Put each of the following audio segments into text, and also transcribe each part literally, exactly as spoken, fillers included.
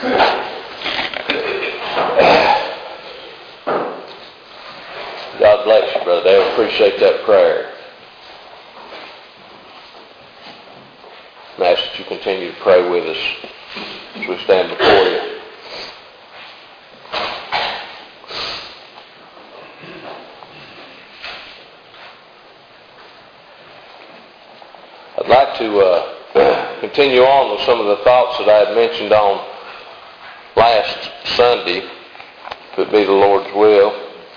God bless you, Brother Dale. Appreciate that prayer. And I ask that you continue to pray with us as we stand before you. I'd like to uh, continue on with some of the thoughts that I had mentioned on last Sunday, if it be the Lord's will.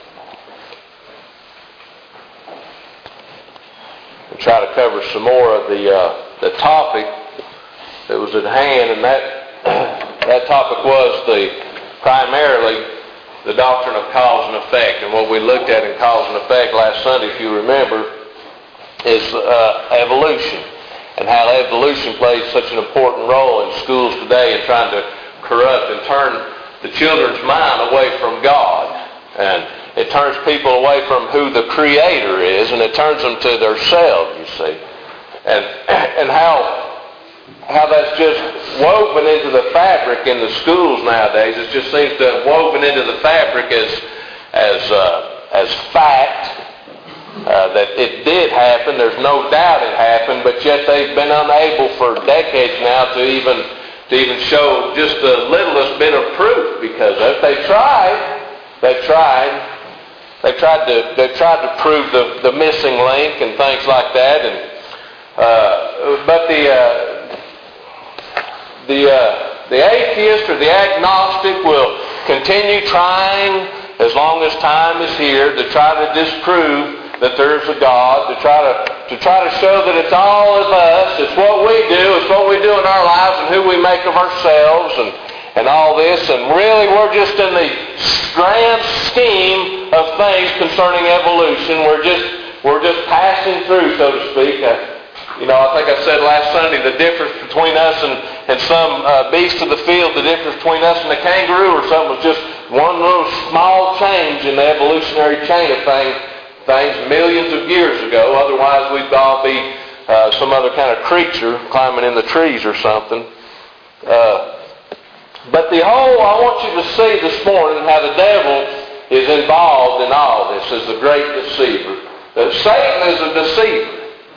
And try to cover some more of the uh, the topic that was at hand, and that that topic was the primarily the doctrine of cause and effect. And what we looked at in cause and effect last Sunday, if you remember, is uh, evolution, and how evolution plays such an important role in schools today in trying to corrupt and turn the children's mind away from God. And it turns people away from who the Creator is, and it turns them to themselves, you see. And and how how that's just woven into the fabric in the schools nowadays. It just seems to have woven into the fabric as as uh, as fact. Uh, that it did happen. There's no doubt it happened, but yet they've been unable for decades now to even to even show just the littlest bit of proof because of it. They tried. They tried. They tried to they tried to prove the, the missing link and things like that. And uh, but the uh, the uh, the atheist or the agnostic will continue trying as long as time is here to try to disprove that there's a God, to try to to try to show that it's all of us, it's what we do, it's what we do in our lives and who we make of ourselves and, and all this. And really we're just in the grand scheme of things concerning evolution. We're just we're just passing through, so to speak. Uh, you know, I think I said last Sunday the difference between us and, and some uh, beast of the field, the difference between us and a kangaroo or something was just one little small change in the evolutionary chain of things. Things millions of years ago. Otherwise, we'd all be uh, some other kind of creature climbing in the trees or something. Uh, but the whole, I want you to see this morning how the devil is involved in all this as the great deceiver. That Satan is a deceiver.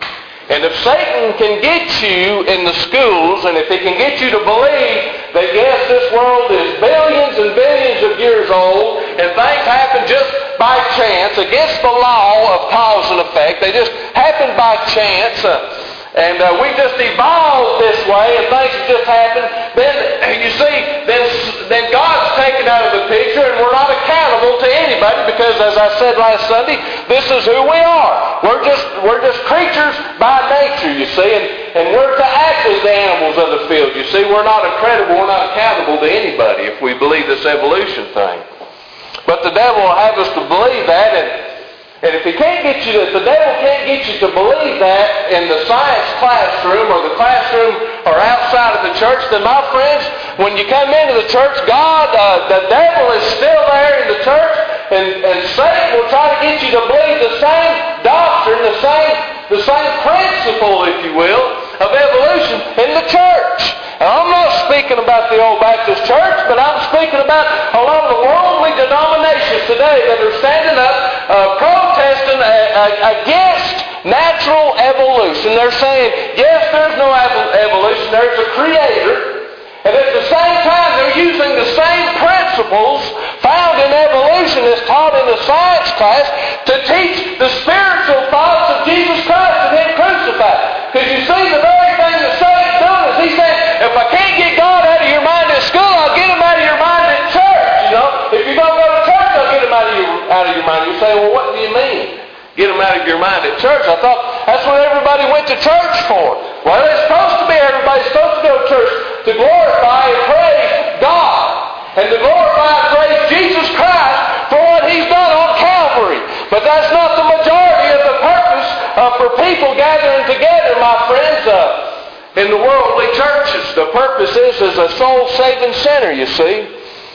And if Satan can get you in the schools, and if he can get you to believe that yes, this world is billions and billions of years old, and things happen just by chance, against the law of cause and effect, they just happen by chance, uh, and uh, we just evolved this way, and things have just happened, then, you see, then, then God's taken out of the picture, and we're not accountable to anybody, because as I said last Sunday, this is who we are. We're just, we're just creatures by nature, you see, and, and we're to act as the animals of the field, you see. We're not accountable, we're not accountable to anybody if we believe this evolution thing. But the devil will have us to believe that, and, and if he can't get you to, if the devil can't get you to believe that in the science classroom or the classroom or outside of the church, then my friends, when you come into the church, God, uh, the devil is still there in the church, and, and Satan will try to get you to believe the same doctrine, the same, the same principle, if you will, of evolution in the church. And I'm not speaking about the old Baptist church, but I'm speaking about a lot of the worldly denominations today that are standing up uh, protesting a, a, against natural evolution. They're saying, yes, there's no evolution, there's a creator. And at the same time, they're using the same principles found in evolution as taught in the science class to teach the spiritual thoughts of Jesus Christ and Him crucified. Because you see, the very thing that Satan's doing is he's saying, if I can't get God out of your mind at school, I'll get Him out of your mind at church. You know, if you don't go to church, I'll get Him out of your out of your mind. You say, well, what do you mean? Get Him out of your mind at church? I thought that's what everybody went to church for. Well, it's supposed to be. Everybody's supposed to go to church to glorify and praise God and to glorify and praise Jesus Christ for what He's done on Calvary. But that's not the majority of the purpose uh, for people gathering together, my friends. Uh, In the worldly churches, the purpose is as a soul-saving center, you see.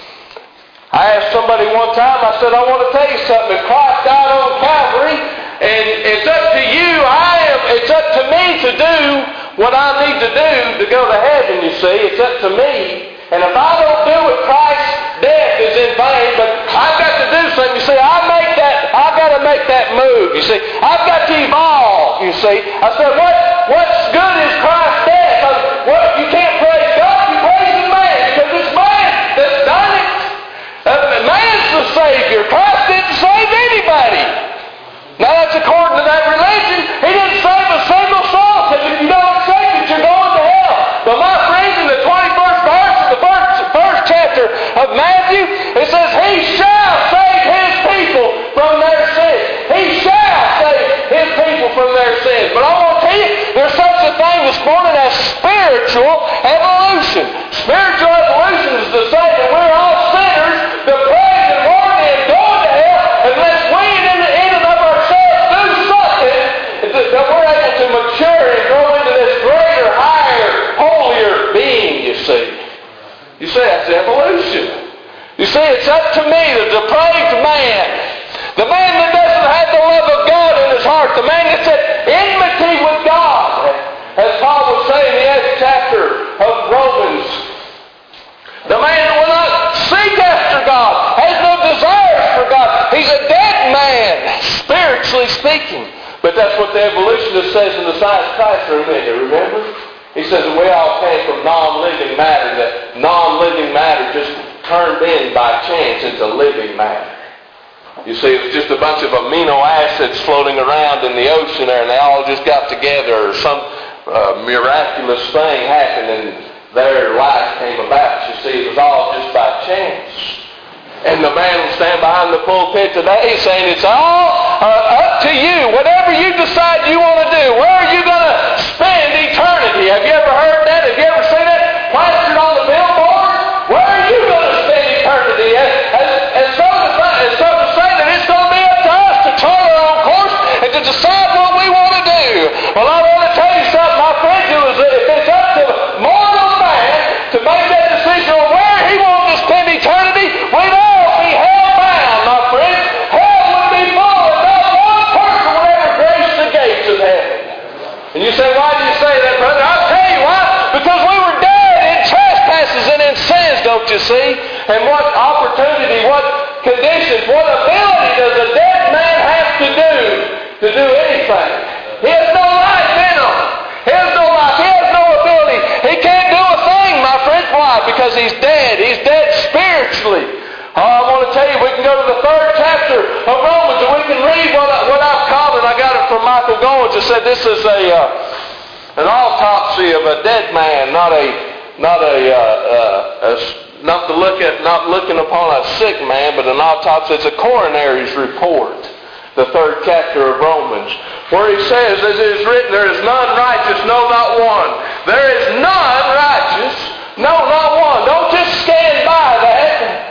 I asked somebody one time, I said, I want to tell you something. If Christ died on Calvary, and it's up to you, I am, it's up to me to do what I need to do to go to heaven, you see. It's up to me. And if I don't do make that move. You see, I've got to evolve. You see, I said, what what's good is Christ's death. I, what, you can't praise God, you praise the man, because it's man that's done it. Uh, man's the Savior. Christ didn't save anybody. Now that's according to that religion. He didn't save a single soul, because if you don't accept it, you're going to hell. But my friends, in the twenty-first verse of the first, first chapter of Matthew, it says, He shall save His people from their sins. He shall save His people from their sins. But I want to tell you, there's such a thing this morning as spiritual evolution. Spiritual evolution is to say that we're all sinners, depraved and worthy and going to hell, unless we in, in and of ourselves do something that we're able to mature and grow into this greater, higher, holier being, you see. You see, that's evolution. You see, it's up to me, the depraved man, the man that doesn't have the love of God in his heart, the man that's at enmity with God, as Paul would say in the eighth chapter of Romans. The man that will not seek after God, has no desires for God. He's a dead man, spiritually speaking. But that's what the evolutionist says in the science classroom, isn't it? Remember? He says that we all came from non-living matter, that non-living matter just turned in by chance into living matter. You see, it was just a bunch of amino acids floating around in the ocean there, and they all just got together, or some uh, miraculous thing happened, and their life came about. You see, it was all just by chance. And the man will stand behind the pulpit today saying, it's all uh, up to you. Whatever you decide you want to do. Where are you going to spend eternity? Have you ever heard that? Have you ever seen that plastered on the billboard? Where are you going to spend eternity? And, and, and so, to say, and so to say that it's going to be up to us to chart our own course and to decide what we want to do. Well, I want to tell you something, my friends, it was, if it's up to mortal man to make that decision on where he wants to spend eternity, we'd all be hell-bound, my friends. Hell would be full, and not one person would ever grace the gates of heaven. And you say, why do you say that, brother? I'll tell you why. Because we were dead in trespasses and in sins, don't you see? And what opportunity, what conditions, what ability does a dead man have to do to do anything? He has no life in him. He has no life. He has no ability. He can't do a thing, my friends. Why? Because he's dead. He's dead spiritually. Oh, I want to tell you, we can go to the third chapter of Romans and we can read what, I, what I've called, and I got it from Michael Goins. It said this is a uh, an autopsy of a dead man, not a not a, uh, uh, a not to look at not looking upon a sick man, but an autopsy. It's a coroner's report. The third chapter of Romans, where he says, as it is written, there is none righteous, no, not one. There is none righteous, no, not one. Don't just stand by that.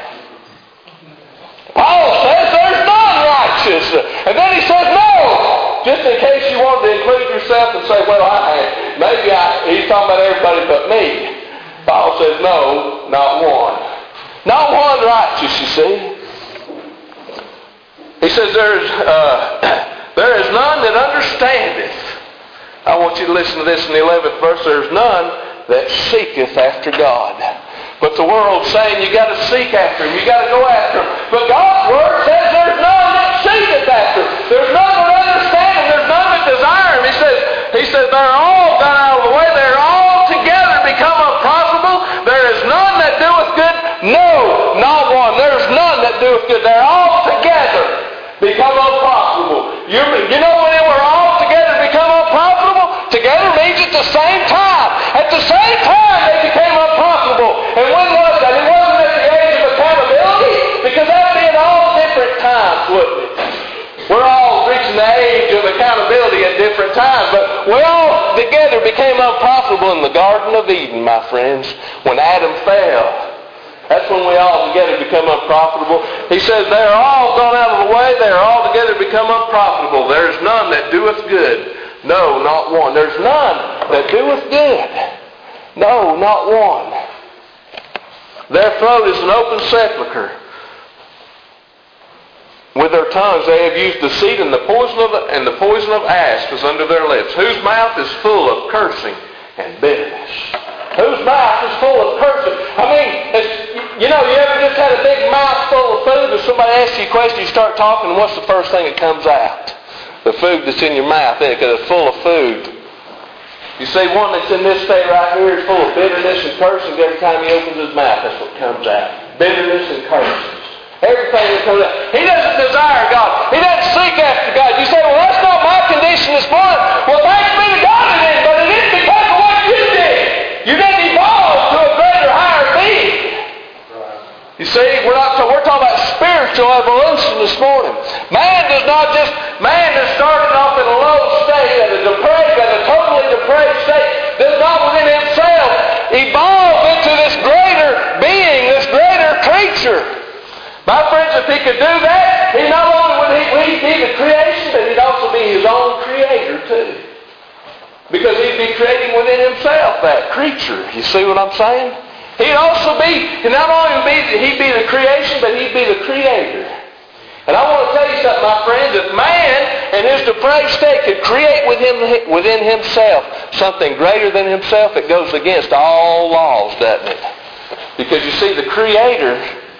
Paul says there's none righteous. And then he says, no. Just in case you wanted to include yourself and say, well, I maybe I, he's talking about everybody but me. Paul says, no, not one. Not one righteous, you see. He says, there's, uh, there is none that understandeth. I want you to listen to this in the eleventh verse. There's none that seeketh after God. But the world's saying you got to seek after Him. You got to go after Him. But God's Word says there's none that seeketh after Him. There's none that understand Him. There's none that desire Him. He says, He says they're all gone out of the way. They're all together become unprofitable. There is none that doeth good. No, not one. There's none that doeth good. They're all together become unprofitable. You, you know when they were all together become unprofitable? Together means at the same time. At the same time they became unprofitable. And when was that? It wasn't at the age of accountability, because that would be at all different times, wouldn't it? We're all reaching the age of accountability at different times, but we all together became unprofitable in the Garden of Eden, my friends, when Adam fell. That's when we all together become unprofitable. He says they are all gone out of the way. They are all together become unprofitable. There is none that doeth good. No, not one. There's none that doeth good. No, not one. Their throat is an open sepulchre. With their tongues they have used deceit, and the poison of the, and the poison of asp is under their lips, whose mouth is full of cursing and bitterness. Whose mouth is full of cursing. I mean, it's, you know, you ever just had a big mouthful of food if somebody asks you a question, you start talking, and what's the first thing that comes out? The food that's in your mouth, because it's full of food. You see, one that's in this state right here is full of bitterness and cursing. Every time he opens his mouth, that's what comes out. Bitterness and cursing. Everything that comes out. He doesn't desire God. He doesn't seek after God. You say, well, that's not my condition this morning. Well, thanks be to God it is, but it is because of what you did. You didn't evolve to a greater, higher being. You see, we're not we're talking about spiritual evolution this morning. Man does not just, man that started off in a low state, at a depraved, at a totally depraved state, does not within himself evolve into this greater being, this greater creature. My friends, if he could do that, he not only would he, would he be the creation, but he'd also be his own creator too. Because he'd be creating within himself that creature. You see what I'm saying? He'd also be, not only would be, he'd be the creation, but he'd be the creator. And I want to tell you something, my friends, if man in his depraved state could create within, within himself something greater than himself, it goes against all laws, doesn't it? Because you see, the creator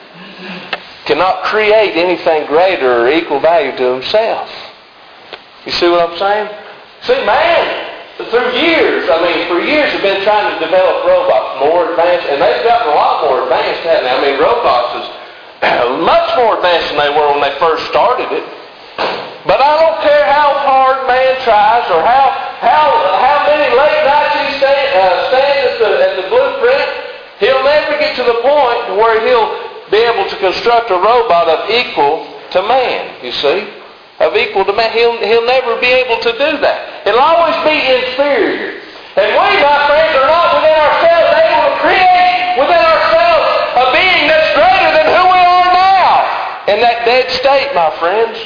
cannot create anything greater or equal value to himself. You see what I'm saying? See, man, through years, I mean, for years have been trying to develop robots more advanced, and they've gotten a lot more advanced, haven't they? I mean, robots is much more advanced than they were when they first started it. But I don't care how hard man tries or how how how many late nights he stand, uh, stands at the, at the blueprint, he'll never get to the point where he'll be able to construct a robot of equal to man, you see. Of equal to man. He'll, he'll never be able to do that. It'll always be inferior. And we, my friends, are not within ourselves able to create within ourselves a being that's greater than who we are now. In that dead state, my friends.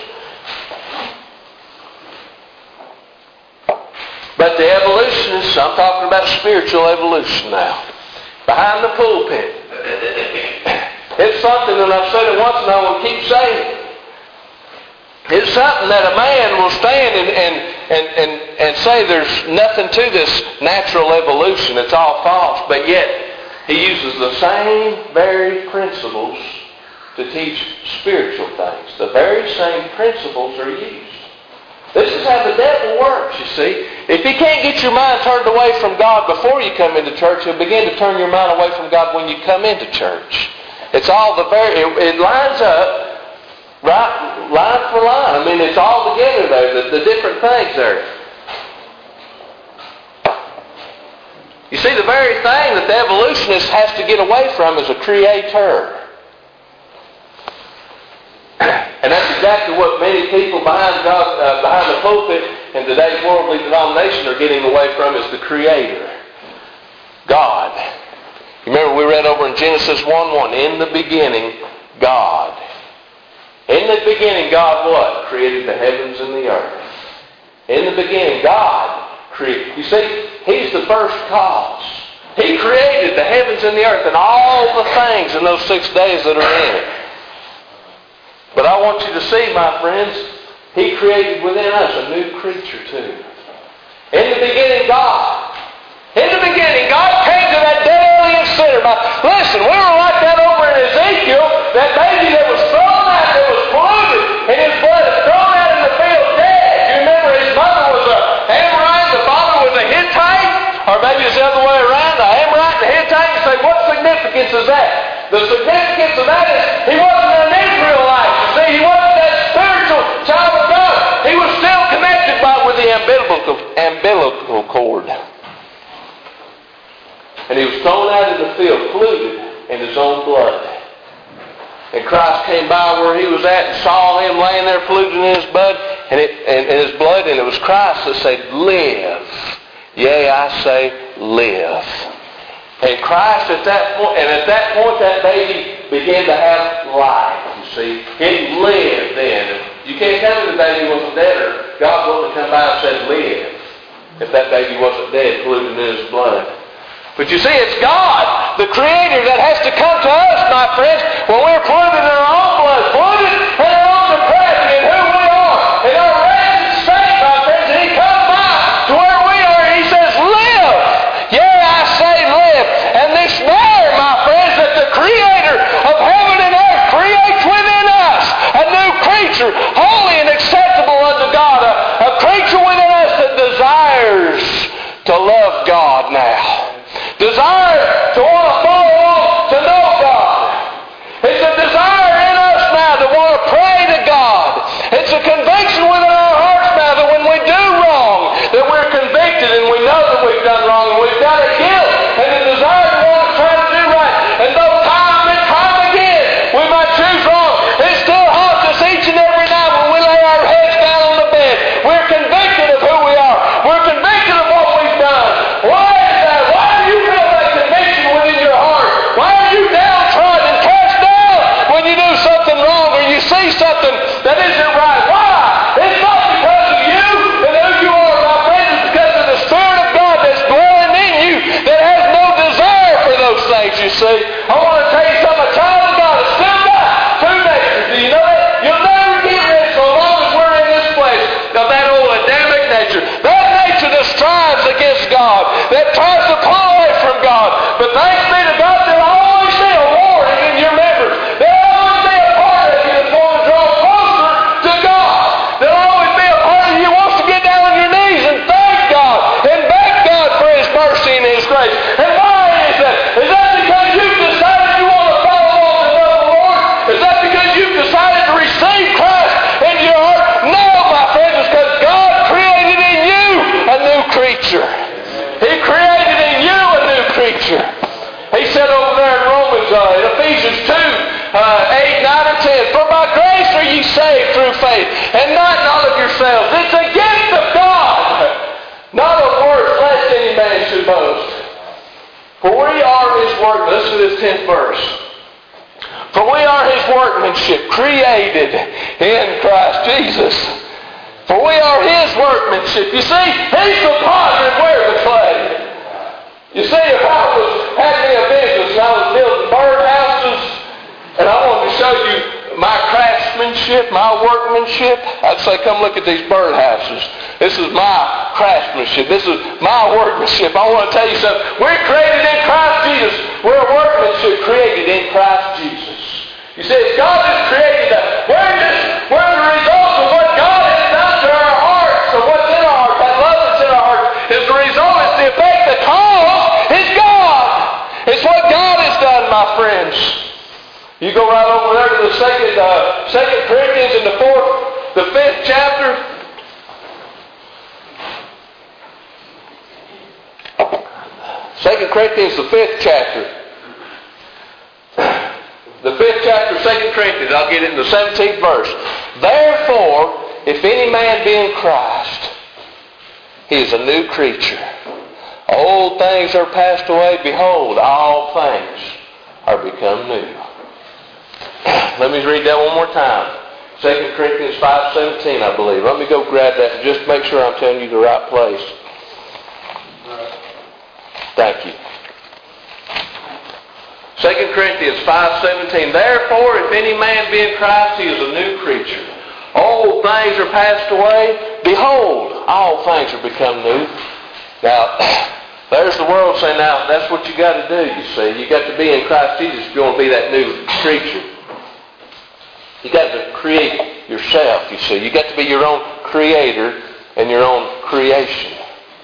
But the evolutionists, I'm talking about spiritual evolution now. Behind the pulpit. It's something, and I've said it once and I will keep saying it. It's something that a man will stand and, and, and, and, and say there's nothing to this natural evolution. It's all false. But yet, he uses the same very principles to teach spiritual things. The very same principles are used. This is how the devil works, you see. If he can't get your mind turned away from God before you come into church, he'll begin to turn your mind away from God when you come into church. It's all the very, it, it lines up. Right, line for line. I mean, it's all together there, the, the different things there. You see, the very thing that the evolutionist has to get away from is a creator. And that's exactly what many people behind God, uh, behind the pulpit in today's worldly denomination are getting away from, is the creator. God. You remember we read over in Genesis one one, in the beginning, God. In the beginning, God what? Created the heavens and the earth. In the beginning, God created. You see, He's the first cause. He created the heavens and the earth and all the things in those six days that are in it. But I want you to see, my friends, He created within us a new creature too. In the beginning, God. In the beginning, God came to that dead alien sinner. Now, listen, we were like that over in Ezekiel, that baby that was thrown out, that was polluted, and his blood was thrown out in the field dead. You remember his mother was a Amorite, the father was a Hittite, or maybe it's the other way around, the Amorite and the Hittite. You say, what significance is that? The significance of that is he wasn't an Israelite. You see, he wasn't that spiritual child of God. He was still connected by with the umbilical, umbilical cord. And he was thrown out in the field, polluted in his own blood. And Christ came by where he was at and saw him laying there polluted in his blood, and, it, and, and his blood, and it was Christ that said, live. Yea, I say, live. And Christ at that point, and at that point that baby began to have life, you see. It lived then. You can't tell me the baby wasn't dead, or God wouldn't have come by and said, live, if that baby wasn't dead, polluted in his blood. But you see, it's God, the Creator, that has to come to us, my friends, when we're polluted in our own blood, polluted in our own depravity, in who we are, in our wretched state, my friends, and He comes by to where we are, and He says, live. Yeah, I say live. And this there, my friends, that the Creator of heaven and earth creates within us saved through faith, and not not of yourselves. It's a gift of God, not of works, lest any man should boast. For we are His work. Listen to this tenth verse. For we are His workmanship, created in Christ Jesus. For we are His workmanship. You see, He's the potter and we're the clay. You see, if I was had me a business and I was building birdhouses, and I wanted to show you my craftsmanship, my workmanship, I'd say, come look at these birdhouses. This is my craftsmanship. This is my workmanship. I want to tell you something. We're created in Christ Jesus. We're a workmanship created in Christ Jesus. You see, if God has created us, we're just, we're the result of what God has done to our hearts, or what's in our hearts, that love that's in our hearts. Is the result, it's the effect, the cause is God. It's what God has done, my friends. You go right over there to the second, uh, Second Corinthians in the fourth, the fifth chapter. Second Corinthians, the fifth chapter. The fifth chapter of Second Corinthians, I'll get it in the seventeenth verse. Therefore, if any man be in Christ, he is a new creature. Old things are passed away. Behold, all things are become new. Let me read that one more time. Second Corinthians five seventeen, I believe. Let me go grab that and just make sure I'm telling you the right place. Thank you. Second Corinthians five seventeen. Therefore, if any man be in Christ, he is a new creature. Old things are passed away. Behold, all things are become new. Now, there's the world saying, now, that's what you got to do, you see. You got to be in Christ Jesus if you want to be that new creature. You got to create yourself, you see. You got to be your own creator and your own creation.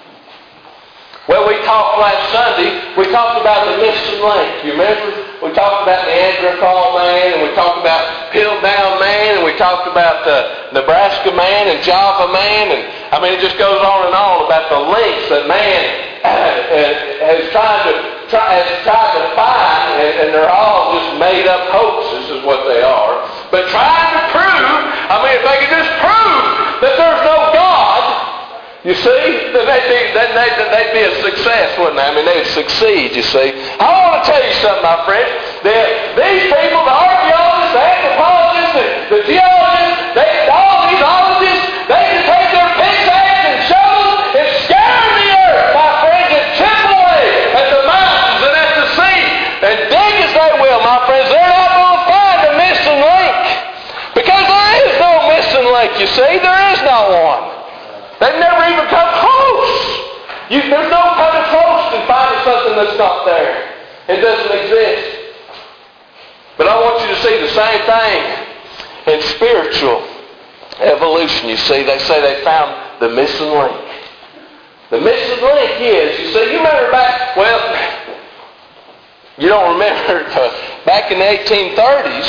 Well, we talked last Sunday, we talked about the missing link. You remember? We talked about the Neanderthal man, and we talked about Piltdown man, and we talked about uh, Nebraska man and Java man, and I mean, it just goes on and on about the links that man uh, has tried to try, has tried to find, and, and they're all just made up hoaxes, is what they are. But trying to prove, I mean, if they could just prove that there's no God, you see, then they'd be, then they'd, they'd be a success, wouldn't they? I mean, they'd succeed, you see. I want to tell you something, my friend, that these people, the archaeologists, the anthropologists, the, the geologists, they, all these ologists, they can take their pickaxe and shovels and scour the earth, my friends, and chip away at the mountains and at the sea, and dig as they will, my friends. They're not going to find a missing link, because there is no missing link, you see. There is not one. They've never even come close. You, there's no coming close to finding something that's not there. It doesn't exist. But I want you to see the same thing in spiritual evolution. You see, they say they found the missing link. The missing link is, you see, you remember back, well, you don't remember, uh, back in the eighteen thirties,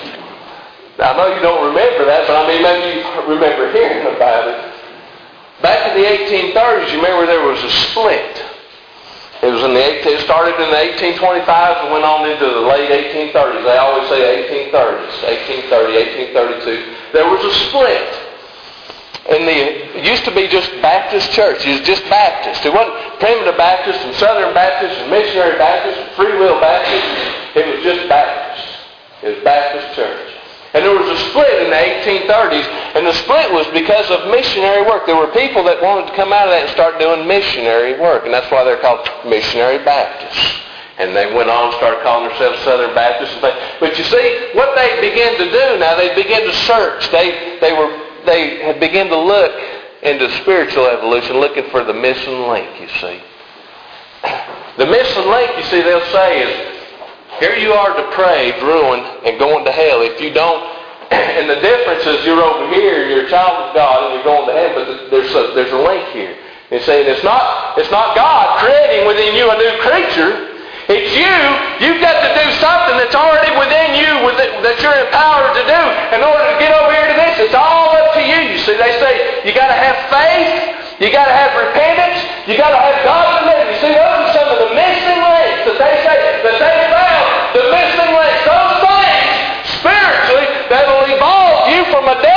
I know you don't remember that, but I mean, maybe you remember hearing about it. Back in the eighteen thirties, you remember there was a split. It was in the it started in the eighteen twenty-fives and went on into the late eighteen thirties. They always say eighteen thirties, eighteen thirty, eighteen thirty-two. There was a split. And the, it used to be just Baptist church. It was just Baptist. It wasn't Primitive Baptist and Southern Baptist and Missionary Baptist and Free Will Baptist. It was just Baptist. It was Baptist church. And there was a split in the eighteen thirties, and the split was because of missionary work. There were people that wanted to come out of that and start doing missionary work, and that's why they're called Missionary Baptists. And they went on and started calling themselves Southern Baptists. But you see, what they began to do now, they began to search. They they were they had begun to look into spiritual evolution, looking for the missing link, you see. The missing link, you see, they'll say is, here you are depraved, ruined, and going to hell. If you don't, and the difference is you're over here, you're a child of God, and you're going to heaven, but there's a, there's a link here. It's saying it's not, it's not God creating within you a new creature. It's you. You've got to do something that's already within you, that you're empowered to do in order to get over here to this. It's all up to you. You see, they say you got to have faith, you got to have repentance, you got to have God to live. You see, those are some of the missing links that they say that they found. The missing links, those things spiritually that will evolve you from a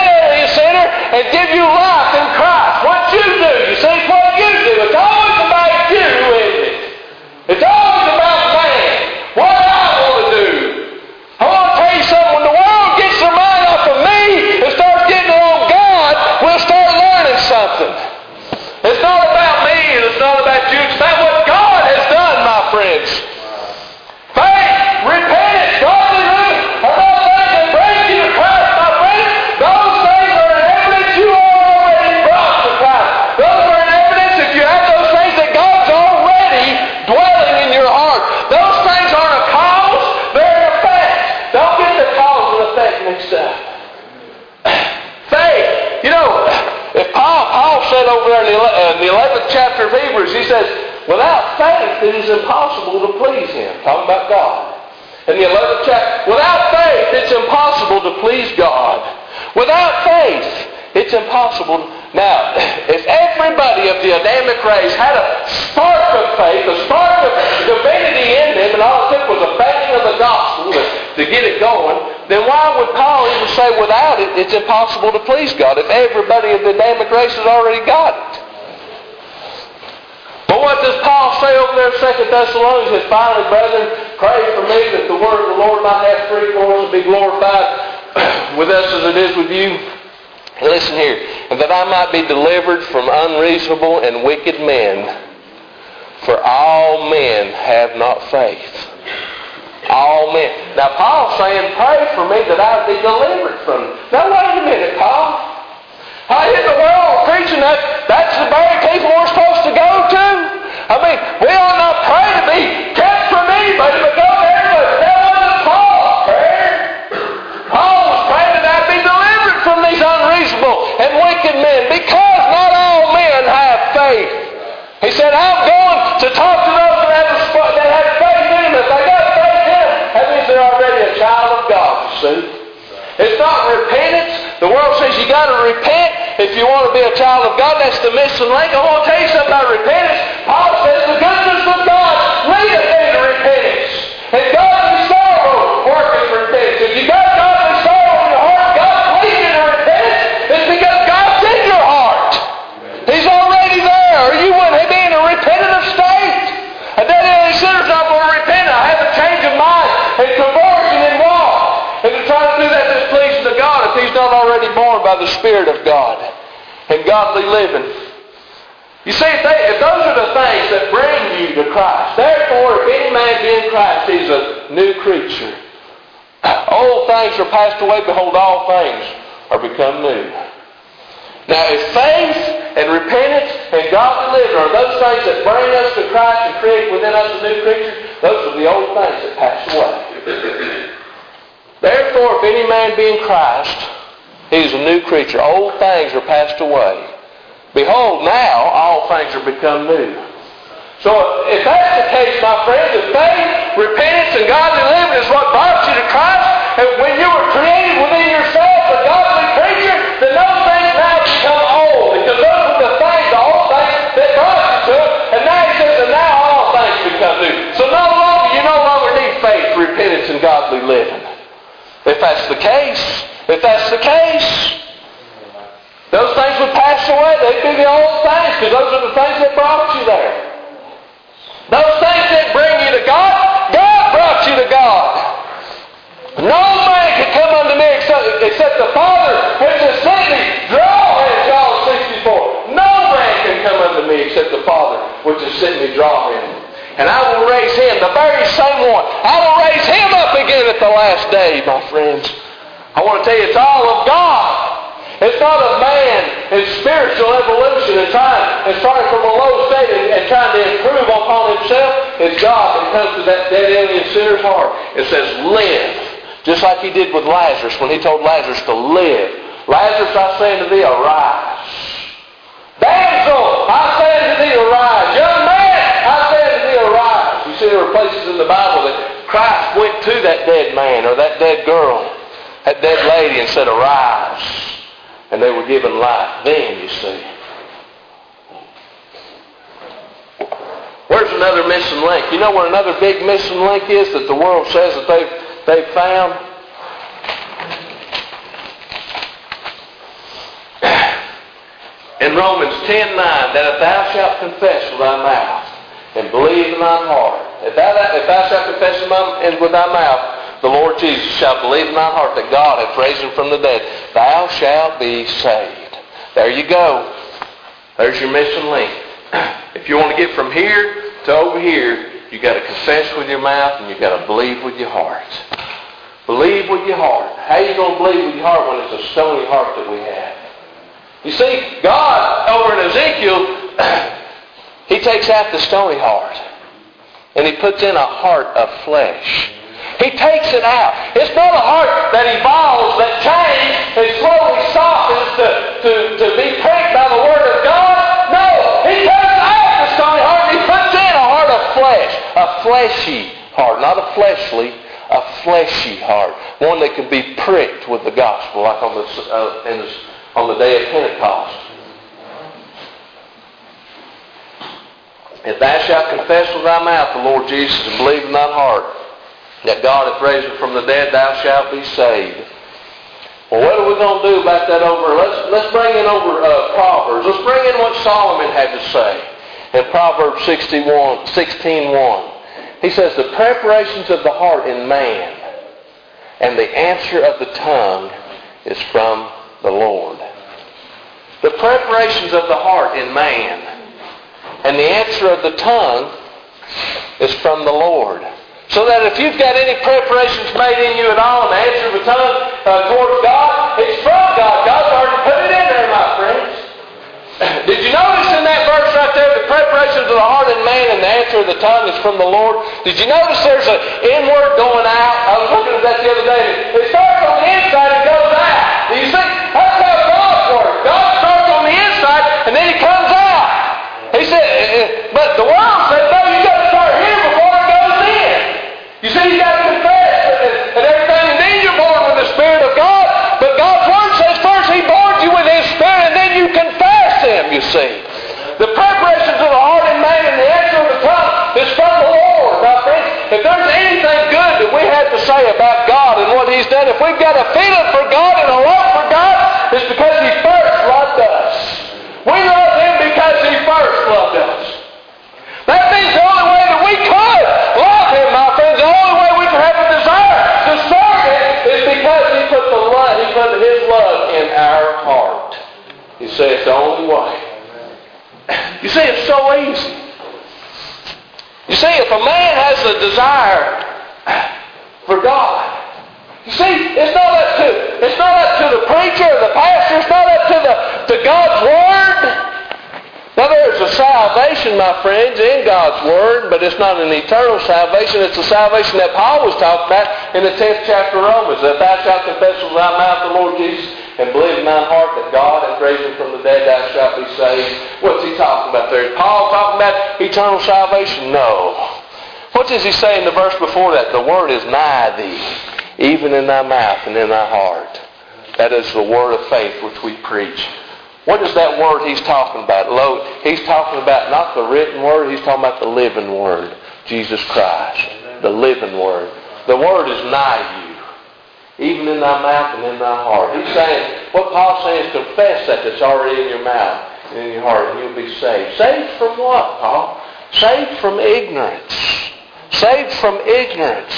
you life in Christ. What you do, you see, what you do. It's always about you, isn't it? It's always about man. What I want to do. I want to tell you something. When the world gets their mind off of me and starts getting it on God, we'll start learning something. It's not about me and it's not about you. It's about what God has done, my friends. Faith, repentance, godly living are those things that bring you to Christ, my friends. Those things are an evidence you are already brought to Christ. Those are an evidence if you have those things that God's already dwelling in your heart. Those things aren't a cause, they're an effect. Don't get the cause and effect mixed up. Faith. You know, if Paul, Paul said over there in the, uh, the eleventh chapter of Hebrews, he says, without faith it is impossible to please Him. Talking about God. In the eleventh chapter, without faith it's impossible to please God. Without faith it's impossible. Now, if everybody of the Adamic race had a spark of faith, a spark of divinity in them, and all it took was a banging of the gospel to, to get it going, then why would Paul even say without it, it's impossible to please God if everybody of the Adamic race has already got it? But what does Paul say over there in Second Thessalonians? He says, finally, brethren, pray for me that the word of the Lord might have free course and be glorified with us as it is with you. And listen here, and that I might be delivered from unreasonable and wicked men, for all men have not faith. All men. Now Paul's saying, pray for me that I be delivered from them. Now wait a minute, Paul. How in the world preaching that? That's the very people we're supposed to go to? I mean, we ought not pray to be kept from anybody, but go to everybody. That wasn't Paul's prayer. Paul was praying that I'd be delivered from these unreasonable and wicked men, because not all men have faith. He said, I'm going to talk to those that have, that have faith in Him. If they got faith in Him, that means they're already a child of God, you see. It's not repentance. The world says you got to repent if you want to be a child of God. That's the missing link. I want to tell you something about repentance. Paul says the goodness of God leadeth into repentance. And godly sorrow worketh repentance. If you got godly sorrow in your heart, God leads you to repentance. It's because God's in your heart. He's already there. You wouldn't be in a repetitive state. A dead alien sinner's not going to repent. I have a change of mind and conversion and walk. And to try to do that displeasing to God if he's not already born by the Spirit of God and godly living. You see, if, they, if those are the things that bring you to Christ, therefore, if any man be in Christ, he's a new creature. Old things are passed away, behold, all things are become new. Now, if faith and repentance and godly living are those things that bring us to Christ and create within us a new creature, those are the old things that pass away. Therefore, if any man be in Christ, he is a new creature. Old things are passed away. Behold, now all things are become new. So if that's the case, my friends, if faith, repentance, and godly living is what brought you to Christ, and when you were created within yourself a godly creature, then those things now become old. Because those were the things, the old things that brought you to it. And now he says, and now all things become new. So no longer, you no longer need faith, repentance, and godly living. If that's the case, if that's the case, those things would pass away. They'd be the old things, because those are the things that brought you there. Those things that bring you to God, God brought you to God. No man can come unto me except, except the Father which has sent me. Draw him, John sixty-four. No man can come unto me except the Father which has sent me. Draw him. And I will raise him, the very same one. I will raise him up again at the last day, my friends. I want to tell you, it's all of God. It's not of man. It's spiritual evolution and trying, and starting from a low state and, and trying to improve upon himself. It's God that comes to that dead alien sinner's heart. It says, live. Just like he did with Lazarus when he told Lazarus to live. Lazarus, I say unto thee, arise. Damsel, I say unto thee, arise. Young man, I say unto thee, arise. You see, there were places in the Bible that Christ went to that dead man or that dead girl, that dead lady, and said, arise. And they were given life. Then, you see. Where's another missing link? You know what another big missing link is that the world says that they've, they've found? in Romans ten nine, that if thou shalt confess with thy mouth and believe in thine heart, if thou, if thou shalt confess with thy mouth the Lord Jesus, shalt believe in thine heart that God hath raised him from the dead, thou shalt be saved. There you go. There's your missing link. If you want to get from here to over here, you got to confess with your mouth and you got to believe with your heart. Believe with your heart. How are you going to believe with your heart when it's a stony heart that we have? You see, God, over in Ezekiel, He takes out the stony heart and He puts in a heart of flesh. He takes it out. It's not a heart that evolves, that changes and slowly softens to, to, to be pricked by the Word of God. No, He takes out the stony heart and He puts in a heart of flesh. A fleshy heart, not a fleshly, a fleshy heart. One that can be pricked with the gospel, like on the, uh, in the, on the day of Pentecost. If thou shalt confess with thy mouth the Lord Jesus and believe in thine heart that God hath raised him from the dead, thou shalt be saved. Well, what are we going to do about that over? Let's, let's bring in over uh, Proverbs. Let's bring in what Solomon had to say in Proverbs sixty-one, sixteen one. He says, the preparations of the heart in man and the answer of the tongue is from the Lord. The preparations of the heart in man and the answer of the tongue is from the Lord. So that if you've got any preparations made in you at all, and the answer of the tongue uh, towards God, it's from God. God's already put it in there, my friends. Did you notice in that verse right there, the preparations of the heart in man and the answer of the tongue is from the Lord? Did you notice there's an inward going out? I was looking at that the other day. It starts on the inside and goes out. Do you see? That's how God works. God starts on the inside and then He comes out. He said, but the world said, no, you got to start here before it goes in. You see, you got to confess and, and everything, and then you're born with the Spirit of God. But God's Word says first He borns you with His Spirit, and then you confess Him, you see. The preparations of the heart and man and the answer of the tongue is from the Lord, my friends. If there's anything good that we have to say about God and what He's done, if we've got a feeling for God and a love for God, it's because He first loved us. We love Him because He first loved us. That means the only way that we could love Him, my friends, the only way we can have a desire to serve Him is because He put the love, He put His love in our heart. You see, it's the only way. You see, it's so easy. You see, if a man has a desire for God, you see, it's not up to it's not up to the preacher or the pastor, it's not up to the to God's Word. Now there's a salvation, my friends, in God's Word, but it's not an eternal salvation. It's the salvation that Paul was talking about in the tenth chapter of Romans. That thou shalt confess with thy mouth the Lord Jesus and believe in thine heart that God hath raised him from the dead, thou shalt be saved. What's he talking about there? Is Paul talking about eternal salvation? No. What does he say in the verse before that? The Word is nigh thee, even in thy mouth and in thy heart. That is the word of faith which we preach. What is that word he's talking about? Lo, he's talking about not the written word, he's talking about the living word, Jesus Christ. The living word. The word is nigh you, even in thy mouth and in thy heart. He's saying, what Paul's saying is confess that it's already in your mouth and in your heart, and you'll be saved. Saved from what, Paul? Saved from ignorance. Saved from ignorance.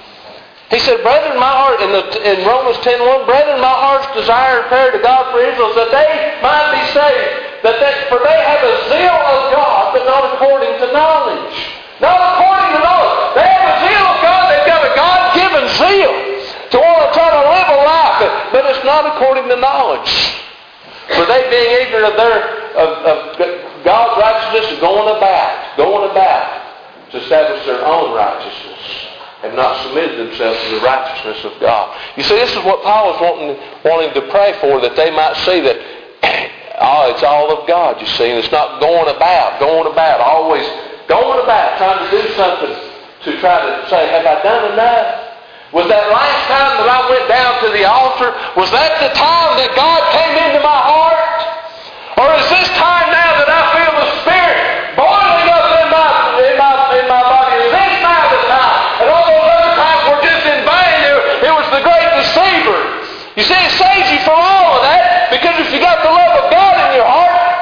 He said, brethren, my heart, in, the, in Romans ten one, brethren, my heart's desire and prayer to God for Israel is that they might be saved. That they, for they have a zeal of God, but not according to knowledge. Not according to knowledge. They have a zeal of God. They've got a God-given zeal to want to try to live a life, but it's not according to knowledge. For they being ignorant of their of, of God's righteousness is going about, going about to establish their own righteousness, have not submitted themselves to the righteousness of God. You see, this is what Paul was wanting, wanting to pray for, that they might see that oh, it's all of God, you see, and it's not going about, going about, always going about, trying to do something to try to say, have I done enough? Was that last time that I went down to the altar, was that the time that God came into my heart? Or is this time now that I feel the Spirit boiling up in my, in my, in my body? Is this now the time? And all those other times were just in vain. It was the great deceiver. You see, it saves you from all of that, because if you got the love of God in your heart,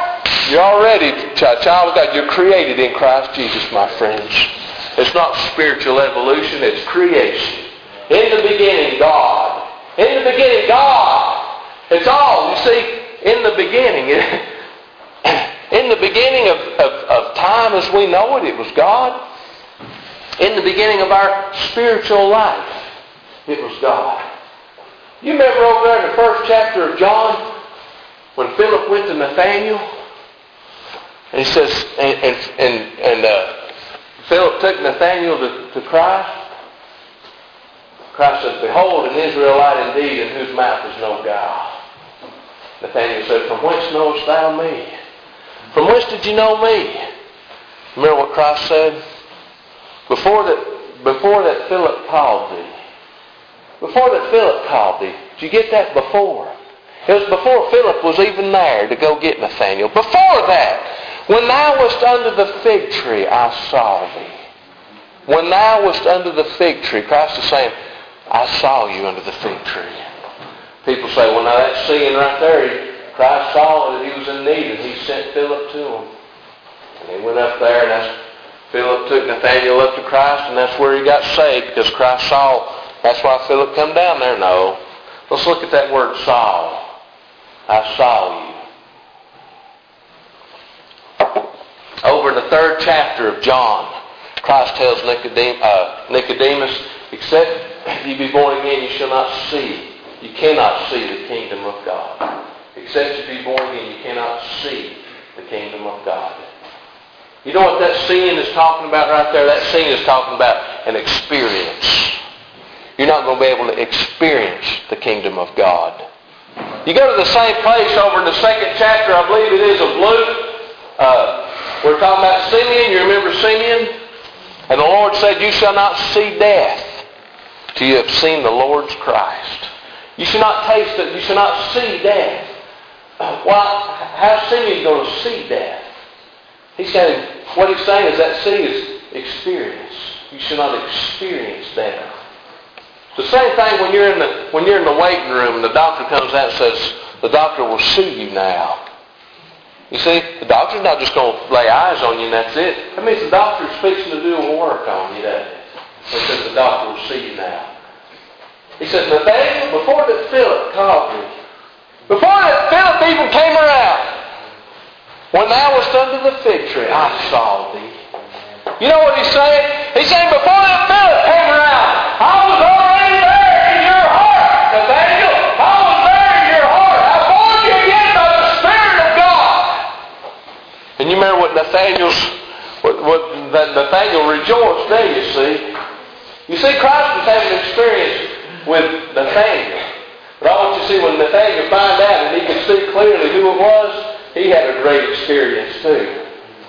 already, child of God, you're created in Christ Jesus, my friends. It's not spiritual evolution, it's creation. In the beginning, God. In the beginning, God. It's all. You see, in the beginning, in the beginning of, of, of time as we know it, it was God. In the beginning of our spiritual life, it was God. You remember over there in the first chapter of John, when Philip went to Nathanael, and he says, and and and, and uh, Philip took Nathanael to, to Christ. Christ says, "Behold, an Israelite indeed, in whose mouth is no guile." Nathanael said, "From whence knowest thou me? From whence did you know me?" Remember what Christ said? Before that, before that Philip called thee. Before that Philip called thee. Did you get that? Before. It was before Philip was even there to go get Nathanael. Before that, when thou wast under the fig tree, I saw thee. When thou wast under the fig tree, Christ is saying, I saw you under the fig tree. People say, well, now that's seeing right there. Christ saw that he was in need, and he sent Philip to him. And he went up there, and that's, Philip took Nathanael up to Christ, and that's where he got saved, because Christ saw. That's why Philip come down there. No. Let's look at that word saw. I saw you. Over in the third chapter of John, Christ tells Nicodemus, uh, Nicodemus, except you be born again, you shall not see. You cannot see the kingdom of God. Except you be born again, you cannot see the kingdom of God. You know what that seeing is talking about right there? That seeing is talking about an experience. You're not going to be able to experience the kingdom of God. You go to the same place over in the second chapter, I believe it is, of Luke. Uh, we're talking about Simeon. You remember Simeon? And the Lord said, you shall not see death till you have seen the Lord's Christ. You shall not taste it. You shall not see death. Why? How's Simeon going to see death? He's saying, what he's saying is that see is experience. You shall not experience death. The same thing when you're in the when you're in the waiting room and the doctor comes out and says, the doctor will see you now. You see, the doctor's not just going to lay eyes on you and that's it. That means the doctor's fixing to do a work on you, doesn't it? He says the doctor will see you now. He says, Nathanael, before that Philip called me, before that Philip even came around, when thou wast under the fig tree, I saw thee. You know what he's saying? He's saying, before that Philip came around, I was already there in your heart, Nathanael. I was there in your heart. I born you again by the Spirit of God. And you remember what Nathanael's, what, what that Nathanael rejoiced there, you see. You see, Christ was having an experience with Nathanael. But I want you to see when Nathanael found out and he could see clearly who it was, he had a great experience too.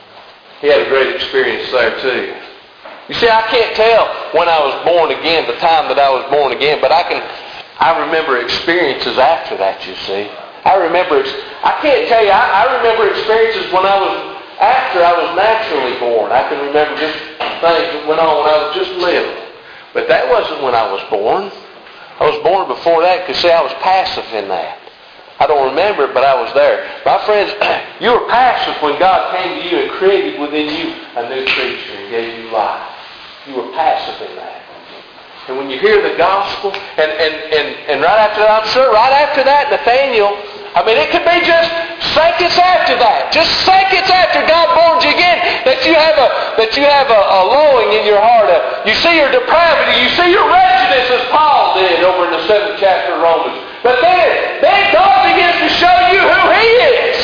He had a great experience there too. You see, I can't tell when I was born again, the time that I was born again, but I can, I remember experiences after that, you see. I remember, I can't tell you, I, I remember experiences when I was, after I was naturally born. I can remember just things that went on when I was just little. But that wasn't when I was born. I was born before that because, see, I was passive in that. I don't remember it, but I was there. My friends, you were passive when God came to you and created within you a new creature and gave you life. You were passive in that. And when you hear the gospel, and, and, and, and right after that, I'm sure, right after that, Nathanael, I mean, it could be just seconds after that, just seconds after God born you again, that you have a that you have a, a longing in your heart. A, you see your depravity, you see your wretchedness, as Paul did over in the seventh chapter of Romans. But then, then God begins to show you who He is.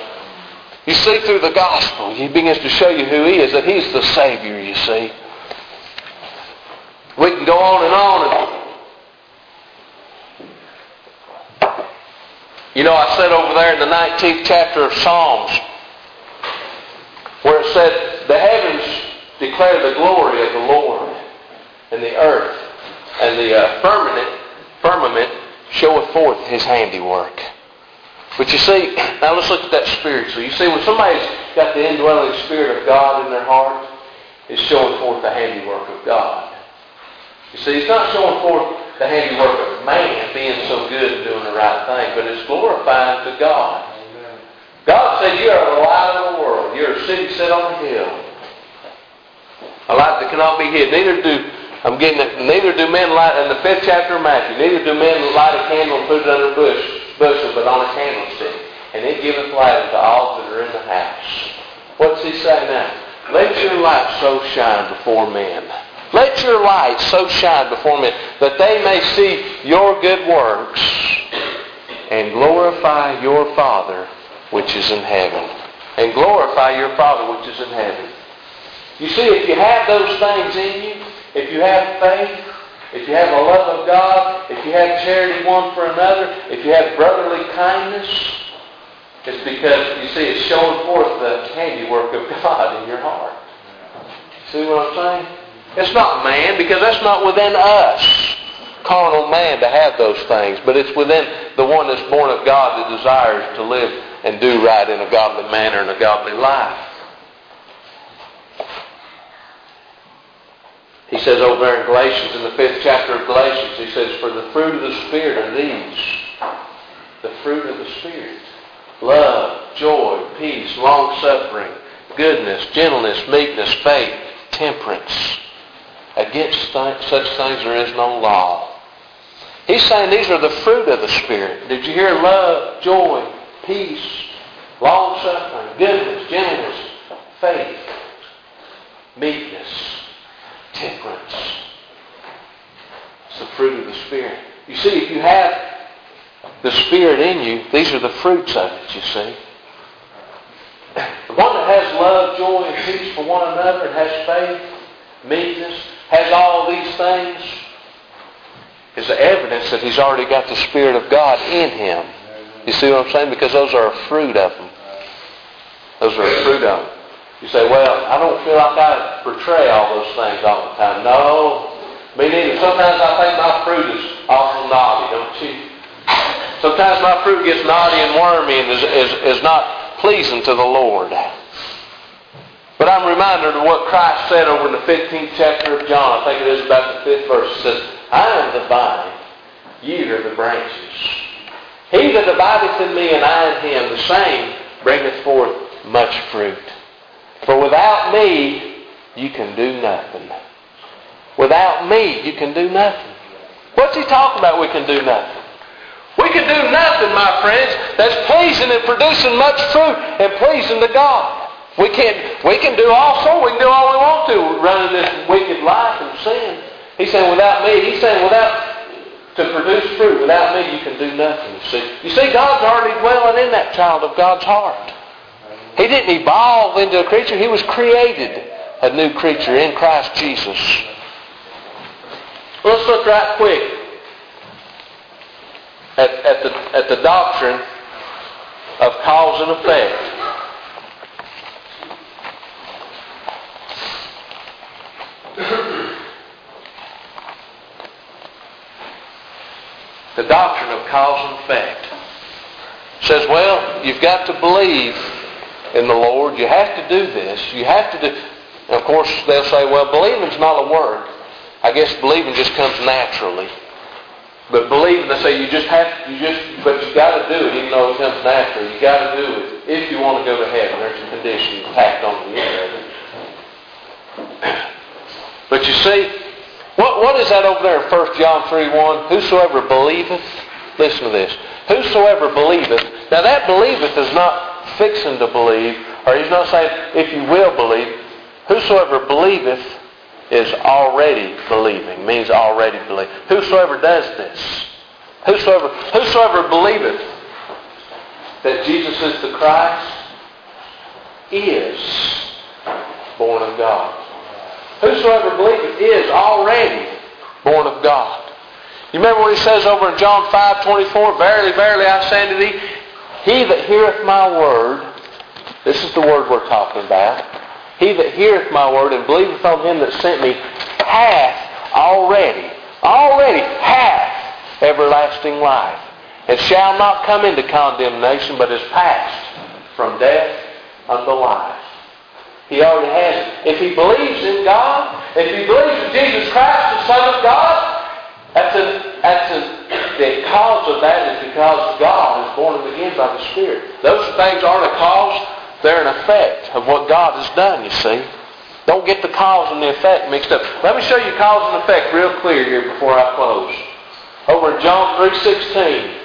You see, through the gospel, He begins to show you who He is, that He's the Savior, you see. We can go on and on. And, you know, I said over there in the nineteenth chapter of Psalms, where it said, the heavens declare the glory of the Lord, and the earth and the uh, firmament, firmament showeth forth His handiwork. But you see, now let's look at that spiritually. You see, when somebody's got the indwelling Spirit of God in their heart, it's showing forth the handiwork of God. You see, it's not showing forth the handiwork of man being so good and doing the right thing, but it's glorifying to God. Amen. God said, you are the light of the world. world. You're a city set on a hill. A light that cannot be hid. Neither do, I'm getting it, neither do men light, in the fifth chapter of Matthew, neither do men light a candle and put it under a bush, bushel, but on a candlestick. And it giveth light unto all that are in the house. What's he saying now? Let your light so shine before men. Let your light so shine before men that they may see your good works and glorify your Father which is in heaven. And glorify your Father which is in heaven. You see, if you have those things in you, if you have faith, if you have a love of God, if you have charity one for another, if you have brotherly kindness, it's because, you see, it's showing forth the handiwork of God in your heart. See what I'm saying? It's not man, because that's not within us, carnal man, to have those things. But it's within the one that's born of God that desires to live and do right in a godly manner and a godly life. He says over there in Galatians, in the fifth chapter of Galatians, he says, for the fruit of the Spirit are these. The fruit of the Spirit. Love, joy, peace, long-suffering, goodness, gentleness, meekness, faith, temperance. Against th- such things there is no law. He's saying these are the fruit of the Spirit. Did you hear? Love, joy, peace, long-suffering, goodness, gentleness, faith, meekness, temperance. It's the fruit of the Spirit. You see, if you have the Spirit in you, these are the fruits of it, you see. The one that has love, joy, and peace for one another and has faith, meekness, has all these things, is the evidence that he's already got the Spirit of God in him. You see what I'm saying? Because those are a fruit of them. Those are a fruit of them. You say, well, I don't feel like I portray all those things all the time. No, me neither. Sometimes I think my fruit is awful naughty, don't you? Sometimes my fruit gets naughty and wormy and is, is, is not pleasing to the Lord. But I'm reminded of what Christ said over in the fifteenth chapter of John. I think it is about the fifth verse. It says, I am the vine, ye are the branches. He that abideth in me and I in him, the same bringeth forth much fruit. For without me, you can do nothing. Without me, you can do nothing. What's he talking about we can do nothing? We can do nothing, my friends, that's pleasing and producing much fruit and pleasing to God. We can, we can do all so, we can do all we want to running this wicked life and sin. He's saying without me, he's saying without, to produce fruit, without me you can do nothing. You see, you see God's already dwelling in that child of God's heart. He didn't evolve into a creature, he was created a new creature in Christ Jesus. Well, let's look right quick at, at, the, at the doctrine of cause and effect. The doctrine of cause and effect says, well, you've got to believe in the Lord. You have to do this. You have to do... And of course, they'll say, well, believing's not a work. I guess believing just comes naturally. But believing, they say, you just have to, you just, but you got to do it, even though it comes naturally. You got to do it if you want to go to heaven. There's some conditions tacked on the end of it. But you see, what, what is that over there in First John three one? Whosoever believeth, listen to this. Whosoever believeth. Now that believeth is not fixing to believe, or he's not saying if you will believe. Whosoever believeth is already believing, means already believe. Whosoever does this, whosoever, whosoever believeth that Jesus is the Christ is born of God. Whosoever believeth is already born of God. You remember what he says over in John five twenty-four? Verily, verily, I say unto thee, he that heareth my word, this is the word we're talking about, he that heareth my word and believeth on him that sent me hath already, already hath everlasting life, and shall not come into condemnation, but is passed from death unto life. He already has it. If he believes in God, if he believes in Jesus Christ, the Son of God, that's a, that's a, the cause of that is because God is born again by the Spirit. Those things aren't a cause They're an effect of what God has done, you see. Don't get the cause and the effect mixed up. Let me show you cause and effect real clear here before I close. Over in John three sixteen.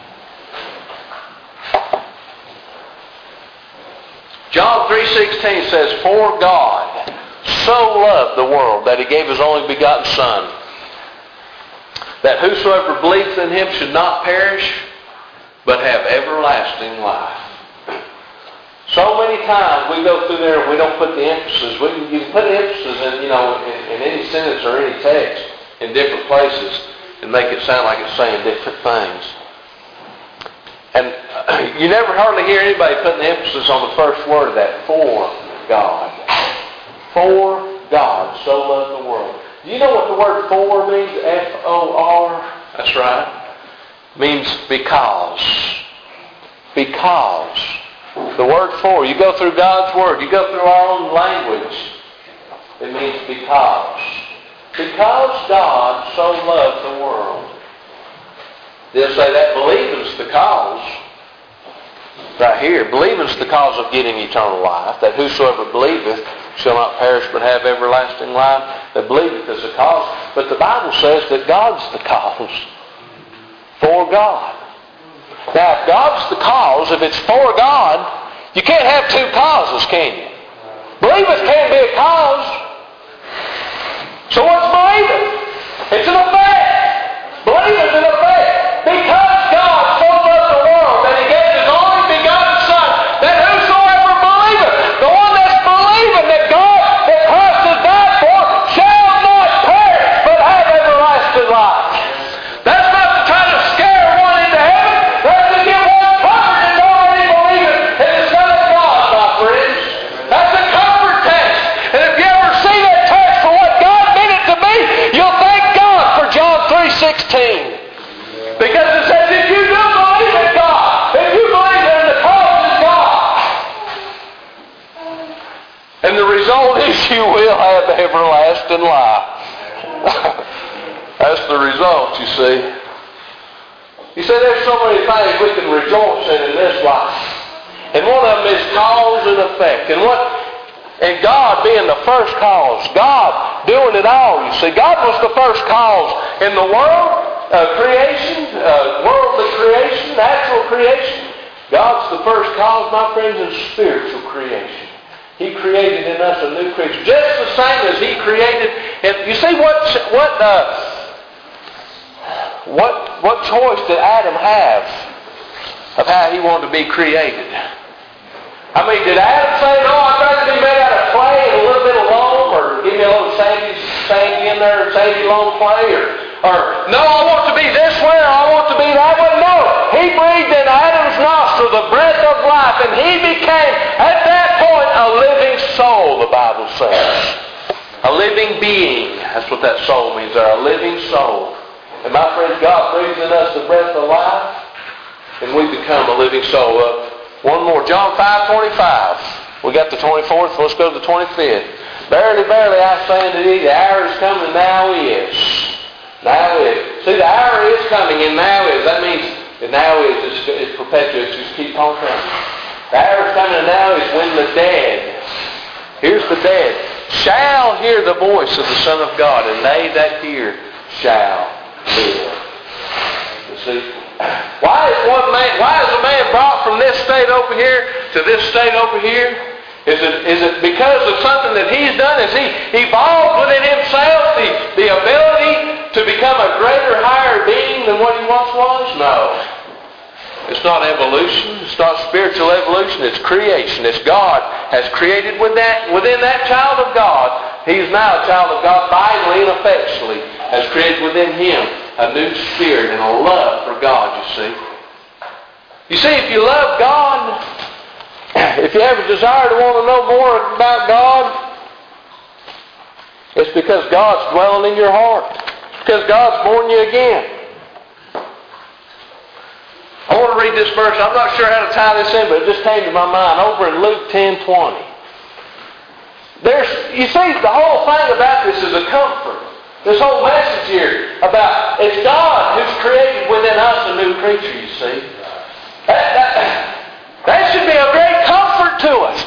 John three sixteen says, "For God so loved the world that He gave His only begotten Son, that whosoever believes in Him should not perish, but have everlasting life." So many times we go through there and we don't put the emphasis. We, you can put emphasis in, you know, in, in any sentence or any text in different places and make it sound like it's saying different things. And you never hardly hear anybody putting the emphasis on the first word of that, for God. For God so loved the world. Do you know what the word for means? F O R? That's right. It means because. Because. The word for. You go through God's Word. You go through our own language. It means because. Because God so loved the world. They'll say that believing's the cause. Right here. Believing's the cause of getting eternal life. That whosoever believeth shall not perish but have everlasting life. That believeth is the cause. But the Bible says that God's the cause. For God. Now, if God's the cause, if it's for God, you can't have two causes, can you? Believeth can't be a cause. So what's believing? It's an effect. Believing is an effect. Because God so loved the world that He gave His only begotten Son, that whosoever believeth, the one that's believing that God, that Christ has died for, shall not perish, but have everlasting life. That's not to try to scare one into heaven. That's to get one comfort and already believing in the Son of God, my friends. That's a comfort text. And if you ever see that text for what God meant it to be, you'll thank God for John three sixteen. Because it says if you do believe in God, if you believe in the cause of God, and the result is you will have everlasting life. That's the result, you see. You see, there's so many things we can rejoice in in this life. And one of them is cause and effect. And what, and God being the first cause, God doing it all, you see. God was the first cause in the world. Uh, creation, uh, worldly creation, natural creation. God's the first cause, my friends, in spiritual creation. He created in us a new creature, just the same as He created. And you see what what uh, what what choice did Adam have of how he wanted to be created? I mean, did Adam say, "No, I'd rather be made out of clay and a little bit of loam, or give me a little sandy, sandy in there, sandy loam clay," or Or, "No, I want to be this way, or I want to be that way"? No. He breathed in Adam's nostril the breath of life, and he became, at that point, a living soul, the Bible says. A living being. That's what that soul means there, a living soul. And my friends, God breathes in us the breath of life, and we become a living soul. Uh, one more, John five twenty-five. We got the twenty-fourth, let's go to the twenty-fifth. "Verily, verily, I say unto thee, the hour is coming, and now is." Now is. See, the hour is coming, and now is. That means the now is. It's, it's perpetuous. Just keep on coming. The hour is coming, and now is when the dead. Here's the dead. Shall hear the voice of the Son of God, and they that hear shall live. You see? Why is one man? Why is a man brought from this state over here to this state over here? Is it, is it because of something that he's done? Is he evolved within himself the, the ability to become a greater, higher being than what he once was? No. It's not evolution. It's not spiritual evolution. It's creation. It's God has created with that, within that child of God. He's now a child of God, vitally and effectually, has created within him a new spirit and a love for God, you see. You see, if you love God, if you have a desire to want to know more about God, it's because God's dwelling in your heart. It's because God's born you again. I want to read this verse. I'm not sure how to tie this in, but it just came to my mind. Over in Luke ten twenty. There's, you see, the whole thing about this is a comfort. This whole message here about it's God who's created within us a new creature, you see. That, that, that should be a great comfort to us.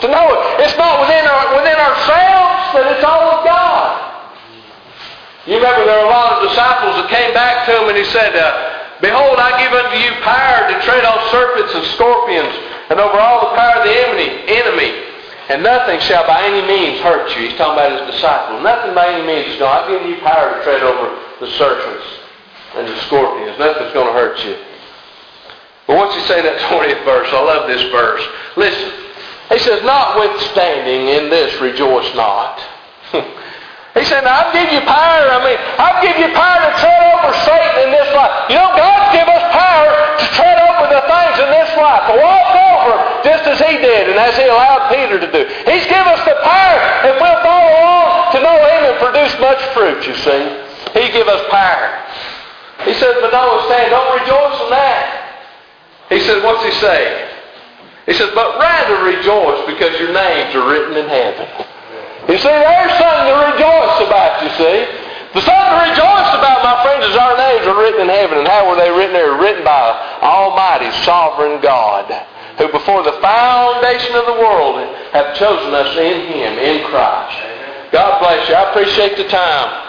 You remember there were a lot of disciples that came back to him and he said, uh, Behold, I give unto you power to tread on serpents and scorpions and over all the power of the enemy, enemy, and nothing shall by any means hurt you. He's talking about his disciples. Nothing by any means is going to. I've given you power to tread over the serpents and the scorpions. Nothing's going to hurt you. But once you say that twentieth verse, I love this verse. Listen. He says, notwithstanding in this rejoice not. He said, now I've given you power. I mean, I've given you power to tread over Satan in this life. You know, God's given us power to tread over the things in this life, to walk over just as He did and as He allowed Peter to do. He's given us the power, and we'll follow along to know Him and produce much fruit, you see. He give us power. He says, but notwithstanding, don't rejoice in that. He said, what's He say? He says, but rather rejoice because your names are written in heaven. You see, there's something to rejoice about, you see. The something to rejoice about, my friends, is our names are written in heaven. And how were they written? They were written by Almighty, Sovereign God, who before the foundation of the world have chosen us in Him, in Christ. God bless you. I appreciate the time.